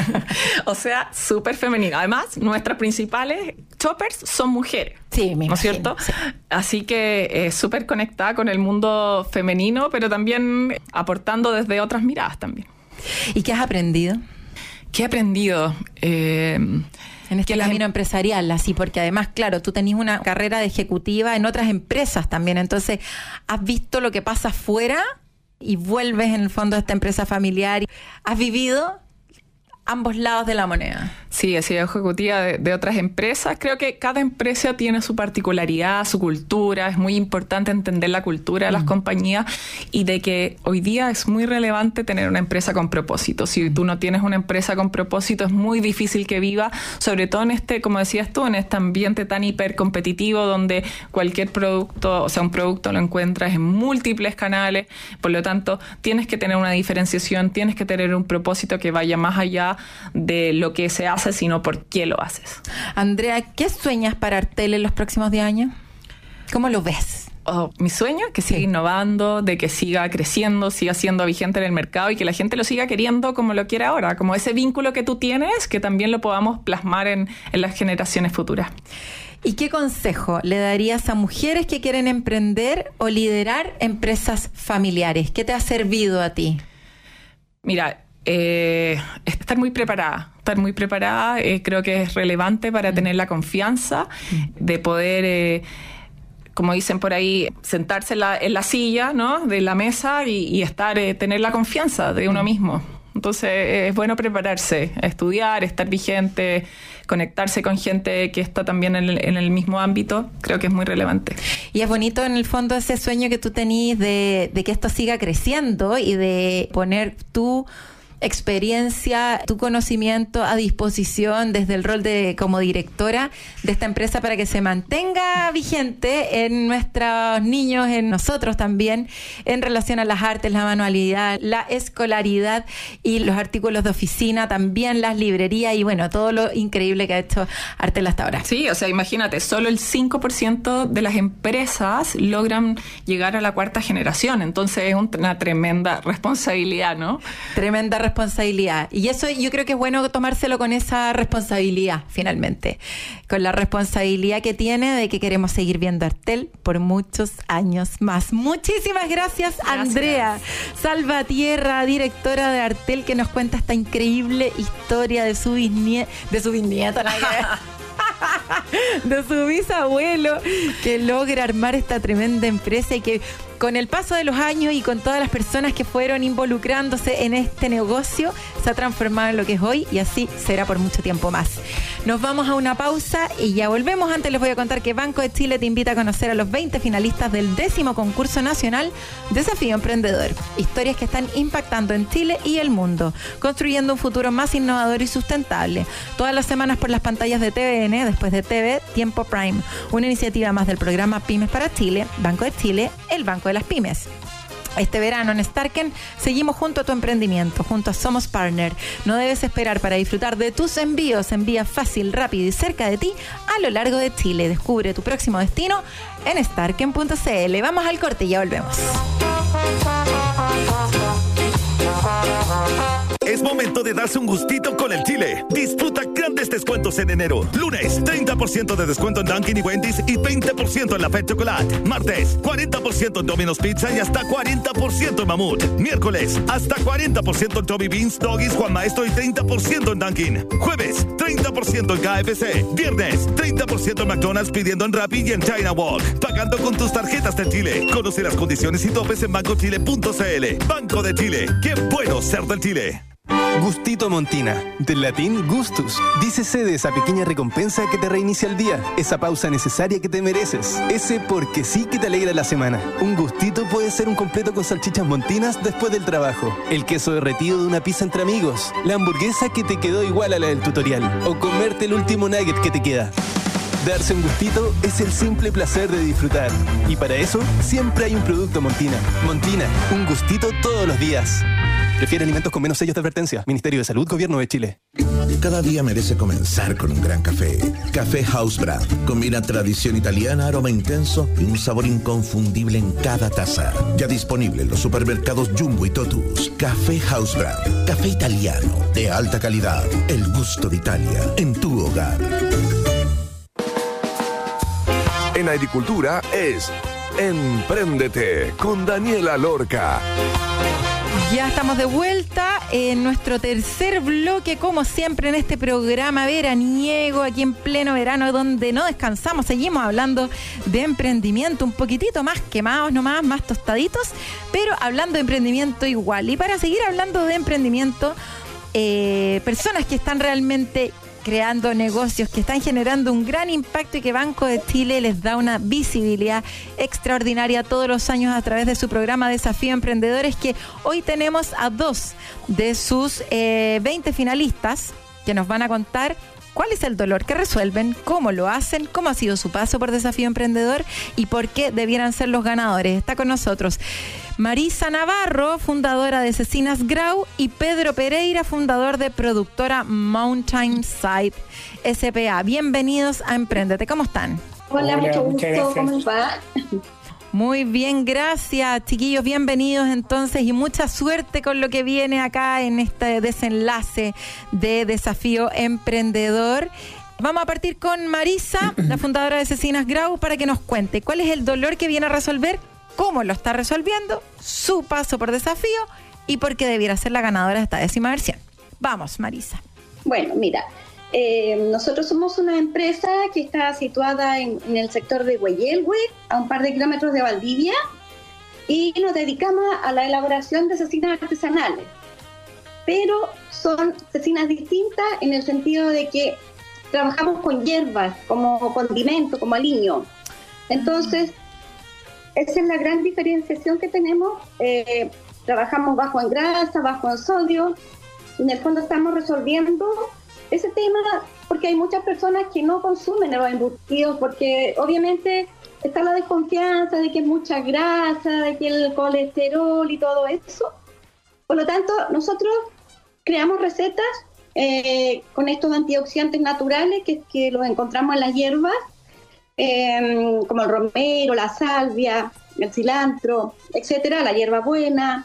O sea, súper femenino. Además, nuestras principales choppers son mujeres. Sí, me imagino, ¿no es cierto? Sí. Así que súper conectada con el mundo femenino, pero también aportando desde otras miradas también. ¿Y qué has aprendido? ¿Qué he aprendido? En este camino empresarial, así, porque además, claro, tú tenías una carrera de ejecutiva en otras empresas también, entonces has visto lo que pasa afuera y vuelves en el fondo a esta empresa familiar. ¿Has vivido ambos lados de la moneda? Sí, he sido ejecutiva de otras empresas. Creo que cada empresa tiene su particularidad, su cultura. Es muy importante entender la cultura de las compañías y de que hoy día es muy relevante tener una empresa con propósito. Si tú no tienes una empresa con propósito, es muy difícil que viva, sobre todo en como decías tú, en este ambiente tan hipercompetitivo donde cualquier producto, o sea, un producto lo encuentras en múltiples canales. Por lo tanto, tienes que tener una diferenciación, tienes que tener un propósito que vaya más allá de lo que se hace, sino por qué lo haces. Andrea, ¿qué sueñas para Artel en los próximos 10 años? ¿Cómo lo ves? Mi sueño es que siga innovando, de que siga creciendo, siga siendo vigente en el mercado y que la gente lo siga queriendo como lo quiere ahora, como ese vínculo que tú tienes, que también lo podamos plasmar en las generaciones futuras. ¿Y qué consejo le darías a mujeres que quieren emprender o liderar empresas familiares? ¿Qué te ha servido a ti? Mira, estar muy preparada, creo que es relevante para tener la confianza de poder, como dicen por ahí, sentarse en la silla, ¿no?, de la mesa y tener la confianza de uno mismo. Entonces es bueno prepararse, estudiar, estar vigente, conectarse con gente que está también en el mismo ámbito. Creo que es muy relevante. Y es bonito en el fondo ese sueño que tú tenís de que esto siga creciendo y de poner tu experiencia, tu conocimiento a disposición desde el rol como directora de esta empresa para que se mantenga vigente en nuestros niños, en nosotros también, en relación a las artes, la manualidad, la escolaridad y los artículos de oficina, también las librerías y bueno, todo lo increíble que ha hecho Artel hasta ahora. Sí, o sea, imagínate, solo el 5% de las empresas logran llegar a la 4ª generación, entonces es una tremenda responsabilidad, ¿no? Tremenda responsabilidad. Y eso yo creo que es bueno tomárselo con esa responsabilidad, finalmente. Con la responsabilidad que tiene de que queremos seguir viendo Artel por muchos años más. Muchísimas gracias. Andrea Salvatierra, directora de Artel, que nos cuenta esta increíble historia de su bisnieto, de su bisabuelo, que logra armar esta tremenda empresa y que con el paso de los años y con todas las personas que fueron involucrándose en este negocio, se ha transformado en lo que es hoy y así será por mucho tiempo más. Nos vamos a una pausa y ya volvemos. Antes les voy a contar que Banco de Chile te invita a conocer a los 20 finalistas del 10º concurso nacional Desafío Emprendedor. Historias que están impactando en Chile y el mundo, construyendo un futuro más innovador y sustentable. Todas las semanas por las pantallas de TVN, después de TV, Tiempo Prime. Una iniciativa más del programa Pymes para Chile, Banco de Chile, el Banco de las Pymes. Este verano en Starken seguimos junto a tu emprendimiento, junto a Somos Partner. No debes esperar para disfrutar de tus envíos. Envía fácil, rápido y cerca de ti a lo largo de Chile. Descubre tu próximo destino en starken.cl. Vamos al corte y ya volvemos. Es momento de darse un gustito con el Chile. Disfruta grandes descuentos en enero. Lunes, 30% de descuento en Dunkin' y Wendy's y 20% en la Fête Chocolate. Martes, 40% en Domino's Pizza y hasta 40% en Mamut. Miércoles, hasta 40% en Toby Beans, Doggies, Juan Maestro y 30% en Dunkin'. Jueves, 30% en KFC. Viernes, 30% en McDonald's pidiendo en Rappi y en China Walk. Pagando con tus tarjetas de Chile. Conoce las condiciones y topes en bancochile.cl. Banco de Chile. ¡Qué bueno ser del Chile! Gustito Montina, del latín gustus. Dícese de esa pequeña recompensa que te reinicia el día, esa pausa necesaria que te mereces, ese porque sí que te alegra la semana. Un gustito puede ser un completo con salchichas montinas después del trabajo, el queso derretido de una pizza entre amigos, la hamburguesa que te quedó igual a la del tutorial, o comerte el último nugget que te queda. Darse un gustito es el simple placer de disfrutar. Y para eso, siempre hay un producto Montina. Montina, un gustito todos los días. Prefiere alimentos con menos sellos de advertencia. Ministerio de Salud, Gobierno de Chile. Cada día merece comenzar con un gran café. Café House Brand. Combina tradición italiana, aroma intenso y un sabor inconfundible en cada taza. Ya disponible en los supermercados Jumbo y Totus. Café House Brand. Café italiano de alta calidad. El gusto de Italia en tu hogar. En agricultura es Empréndete con Daniela Lorca. Ya estamos de vuelta en nuestro tercer bloque, como siempre en este programa veraniego, aquí en pleno verano, donde no descansamos, seguimos hablando de emprendimiento, un poquitito más quemados nomás, más tostaditos, pero hablando de emprendimiento igual. Y para seguir hablando de emprendimiento, personas que están realmente creando negocios que están generando un gran impacto y que Banco de Chile les da una visibilidad extraordinaria todos los años a través de su programa Desafío Emprendedores, que hoy tenemos a 2 de sus 20 finalistas que nos van a contar cuál es el dolor que resuelven, cómo lo hacen, cómo ha sido su paso por Desafío Emprendedor y por qué debieran ser los ganadores. Está con nosotros Marisa Navarro, fundadora de Cecinas Grau, y Pedro Pereira, fundador de productora Mountainside S.p.A. Bienvenidos a Emprendete. ¿Cómo están? Hola, mucho gusto. ¿Cómo va? Muy bien, gracias, chiquillos. Bienvenidos entonces y mucha suerte con lo que viene acá en este desenlace de Desafío Emprendedor. Vamos a partir con Marisa, la fundadora de Cecinas Grau, para que nos cuente cuál es el dolor que viene a resolver, cómo lo está resolviendo, su paso por desafío y por qué debiera ser la ganadora de esta 10ª versión. Vamos, Marisa. Bueno, mira, nosotros somos una empresa que está situada en el sector de Hueyelhue, a un par de kilómetros de Valdivia, y nos dedicamos a la elaboración de cecinas artesanales. Pero son cecinas distintas en el sentido de que trabajamos con hierbas, como condimento, como aliño. Entonces, esa es la gran diferenciación que tenemos. Trabajamos bajo en grasa, bajo en sodio. En el fondo estamos resolviendo ese tema porque hay muchas personas que no consumen los embutidos porque obviamente está la desconfianza de que es mucha grasa, de que el colesterol y todo eso. Por lo tanto, nosotros creamos recetas con estos antioxidantes naturales que los encontramos en las hierbas, como el romero, la salvia, el cilantro, etcétera, la hierbabuena.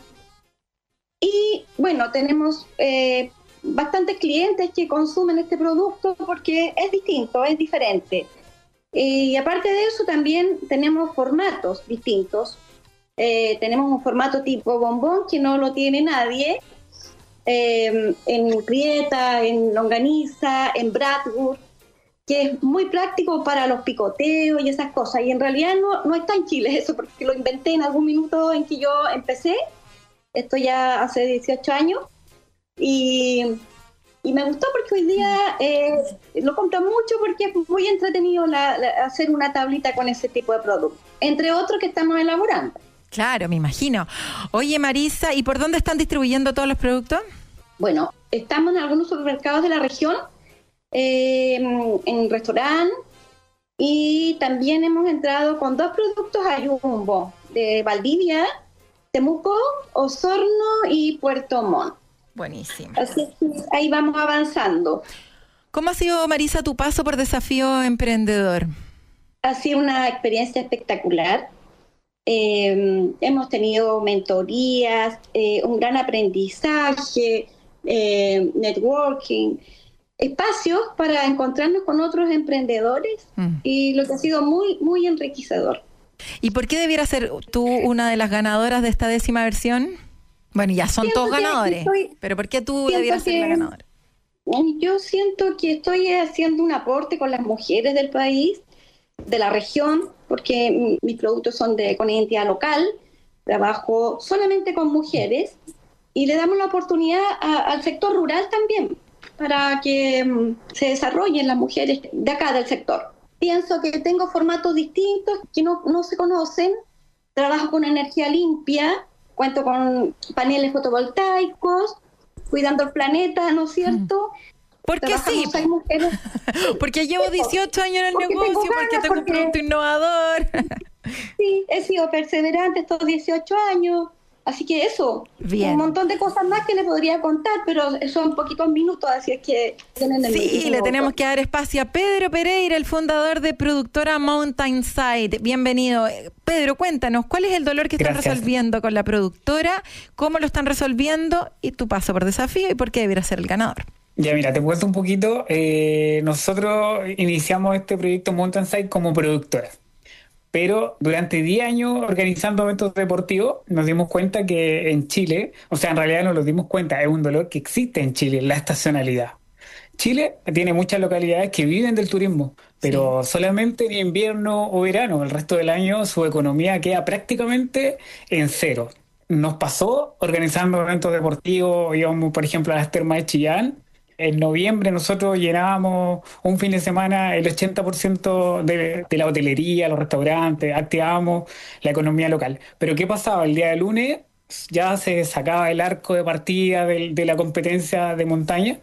Y bueno, tenemos bastantes clientes que consumen este producto porque es distinto, es diferente. Y aparte de eso también tenemos formatos distintos. Tenemos un formato tipo bombón que no lo tiene nadie, en Prieta, en longaniza, en bratwurst, que es muy práctico para los picoteos y esas cosas. Y en realidad no está en Chile eso, porque lo inventé en algún minuto en que yo empecé. Esto ya hace 18 años. Y me gustó porque hoy día lo compro mucho porque es muy entretenido hacer una tablita con ese tipo de productos, entre otros que estamos elaborando. Claro, me imagino. Oye, Marisa, ¿y por dónde están distribuyendo todos los productos? Bueno, estamos en algunos supermercados de la región, en restaurantes, y también hemos entrado con 2 productos a Jumbo de Valdivia. Temuco, Osorno y Puerto Montt. Buenísimo. Así que ahí vamos avanzando. ¿Cómo ha sido, Marisa, tu paso por Desafío Emprendedor? Ha sido una experiencia espectacular. Hemos tenido mentorías, un gran aprendizaje, networking, espacios para encontrarnos con otros emprendedores y lo que ha sido muy, muy enriquecedor. ¿Y por qué debiera ser tú una de las ganadoras de esta 10ª versión? Bueno, ya son todos ganadores, pero ¿por qué tú debieras ser la ganadora? Yo siento que estoy haciendo un aporte con las mujeres del país, de la región, porque mis productos son con identidad local, trabajo solamente con mujeres y le damos la oportunidad al sector rural también para que se desarrollen las mujeres de acá del sector. Pienso que tengo formatos distintos que no se conocen, trabajo con energía limpia, cuento con paneles fotovoltaicos, cuidando el planeta, ¿no es cierto? Porque sí, porque llevo 18 años en el negocio, porque tengo un producto innovador. Sí, he sido perseverante estos 18 años, así que eso, bien. Un montón de cosas más que les podría contar, pero son poquitos minutos, así es que... Sí, le tenemos que dar espacio a Pedro Pereira, el fundador de productora Mountainside. Bienvenido. Pedro, cuéntanos, ¿cuál es el dolor que están resolviendo con la productora? ¿Cómo lo están resolviendo? Y tu paso por Desafío y por qué debiera ser el ganador. Ya, mira, te cuento un poquito. Nosotros iniciamos este proyecto Mountainside como productora, pero durante 10 años organizando eventos deportivos nos dimos cuenta que en Chile, o sea, en realidad no nos dimos cuenta, es un dolor que existe en Chile, la estacionalidad. Chile tiene muchas localidades que viven del turismo, pero solamente en invierno o verano, el resto del año su economía queda prácticamente en cero. Nos pasó organizando eventos deportivos, íbamos por ejemplo a las termas de Chillán. En noviembre nosotros llenábamos un fin de semana el 80% de la hotelería, los restaurantes, activábamos la economía local. Pero ¿qué pasaba? El día de lunes ya se sacaba el arco de partida de la competencia de montaña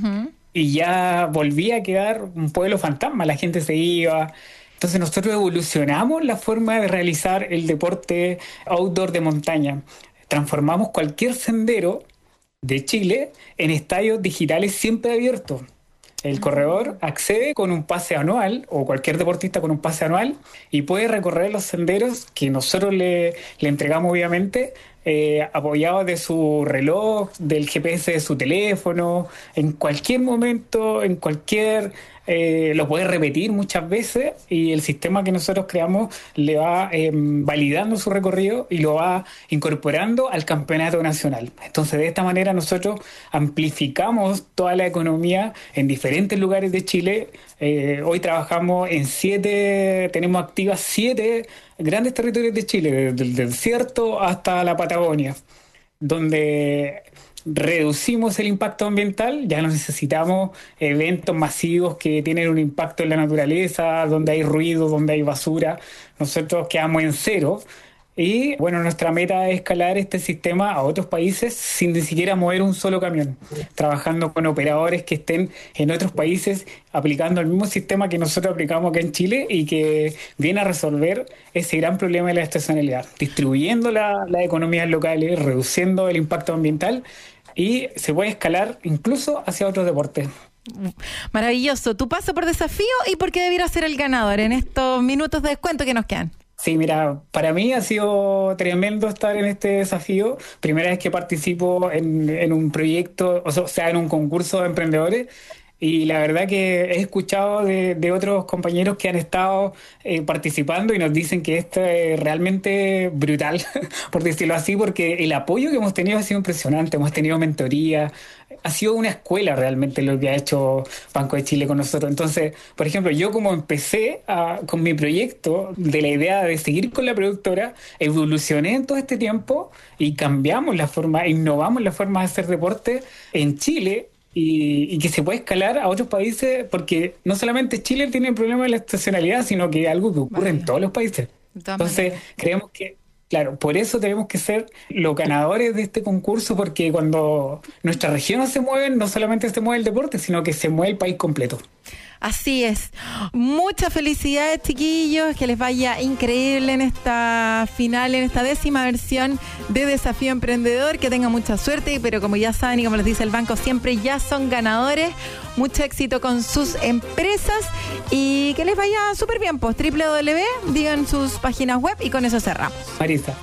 y ya volvía a quedar un pueblo fantasma, la gente se iba. Entonces nosotros evolucionamos la forma de realizar el deporte outdoor de montaña. Transformamos cualquier sendero de Chile en estadios digitales siempre abiertos. El corredor accede con un pase anual, o cualquier deportista con un pase anual, y puede recorrer los senderos que nosotros le entregamos, obviamente, apoyado de su reloj, del GPS de su teléfono, en cualquier momento, en cualquier... lo puede repetir muchas veces y el sistema que nosotros creamos le va validando su recorrido y lo va incorporando al campeonato nacional. Entonces, de esta manera nosotros amplificamos toda la economía en diferentes lugares de Chile. Hoy trabajamos en tenemos activas 7 grandes territorios de Chile, desde el desierto hasta la Patagonia, donde reducimos el impacto ambiental, ya no necesitamos eventos masivos que tienen un impacto en la naturaleza, donde hay ruido, donde hay basura. Nosotros quedamos en cero y bueno, nuestra meta es escalar este sistema a otros países sin ni siquiera mover un solo camión, trabajando con operadores que estén en otros países aplicando el mismo sistema que nosotros aplicamos acá en Chile y que viene a resolver ese gran problema de la estacionalidad, distribuyendo las economías locales, reduciendo el impacto ambiental y se puede escalar incluso hacia otros deportes. Maravilloso. Tu paso por Desafío y por qué debiera ser el ganador en estos minutos de descuento que nos quedan. Sí, mira, para mí ha sido tremendo estar en este desafío. Primera vez que participo en un proyecto, o sea, en un concurso de emprendedores. Y la verdad que he escuchado de otros compañeros que han estado participando y nos dicen que esto es realmente brutal, por decirlo así, porque el apoyo que hemos tenido ha sido impresionante. Hemos tenido mentoría, ha sido una escuela realmente lo que ha hecho Banco de Chile con nosotros. Entonces, por ejemplo, yo como empecé con mi proyecto de la idea de seguir con la productora, evolucioné en todo este tiempo y cambiamos la forma, innovamos la forma de hacer deporte en Chile. Y que se puede escalar a otros países, porque no solamente Chile tiene el problema de la estacionalidad, sino que es algo que ocurre en todos los países. Entonces, creemos que, claro, por eso tenemos que ser los ganadores de este concurso, porque cuando nuestras regiones se mueven, no solamente se mueve el deporte, sino que se mueve el país completo. Así es. Muchas felicidades, chiquillos, que les vaya increíble en esta final, en esta 10ª versión de Desafío Emprendedor, que tengan mucha suerte, pero como ya saben y como les dice el banco, siempre ya son ganadores. Mucho éxito con sus empresas y que les vaya súper bien. Pues digan sus páginas web y con eso cerramos. Marisa.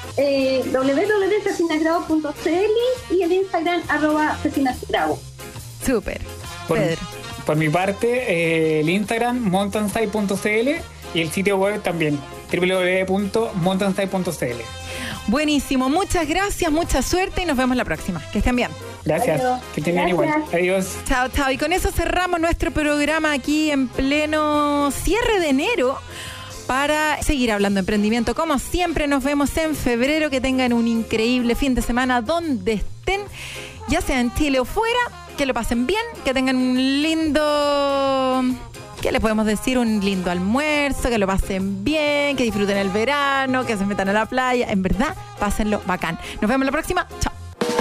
www.cecinasgrau.cl y el Instagram @cecinasgrau. Súper. Pedro. Por mi parte, el Instagram mountainsight.cl y el sitio web también www.mountainsight.cl. Buenísimo, muchas gracias, mucha suerte y nos vemos la próxima. Que estén bien. Gracias. Adiós. Que estén bien igual. Adiós. Chao, chao. Y con eso cerramos nuestro programa aquí en pleno cierre de enero para seguir hablando de emprendimiento. Como siempre, nos vemos en febrero. Que tengan un increíble fin de semana donde estén, ya sea en Chile o fuera. Que lo pasen bien, que tengan un lindo... ¿Qué le podemos decir? Un lindo almuerzo, que lo pasen bien, que disfruten el verano, que se metan a la playa. En verdad, pásenlo bacán. Nos vemos la próxima. Chao.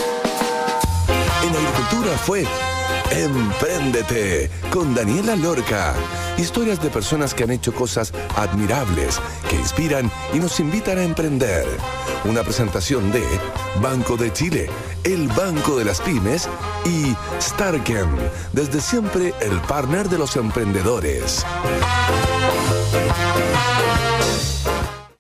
En Agricultura fue Empréndete con Daniela Lorca. Historias de personas que han hecho cosas admirables, que inspiran y nos invitan a emprender. Una presentación de Banco de Chile, el Banco de las Pymes y Starken, desde siempre el partner de los emprendedores.